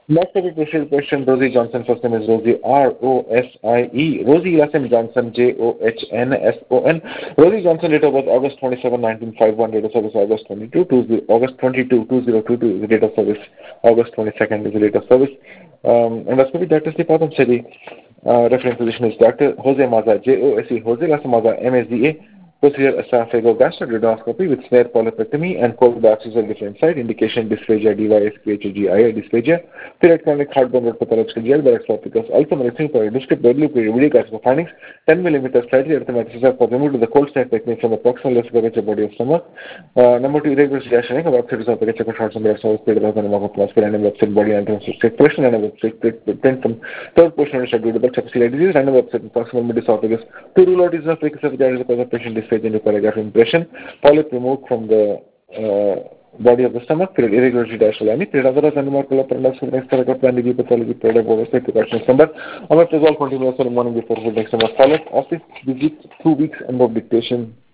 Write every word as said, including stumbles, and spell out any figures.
Next topic, proceed question. Rosie Johnson, first name is Rosie, R O S I E. Rosie, last name Johnson, J O H N S O N. Rosie Johnson, date of birth August twenty-seventh, nineteen fifty-one, date of service August twenty-second, August twenty-second, two thousand twenty-two is the date of service, August twenty-second is the date of service. Um, endoscopy, Doctor Stephen Sedi. Uh, reference physician is Doctor Jose Maza, J O S E, Jose Las Maza, M S D A. Procedure esophagogastric duodenoscopy with snare polypectomy and cold biopsies of different site. Indication dysphagia, D Y S P H A G I A dysphagia. Period chronic heartburn with pathological gel by exopicus. Also medicine for a descriptive W P video classical findings. ten millimeters slightly erythematous for removed with the cold snap technique from the proximal left body of stomach. Uh, number two, irregular suggestion of website of the second short number of service period of the plastic and website body entrance expression and website print from third portion of the schedule double septicemia disease and website proximal mid esophagus to rule out disease of frequency because of patient dysphagia into paragraph impression. Polyp removed from the uh, body of the stomach, period irregularity dash lani, period otherwise animal products for next paragraph plan the pathology product oversight precautions number. Omeprazole twenty minutes in the morning before food next number. Follow up office visit two weeks end of dictation.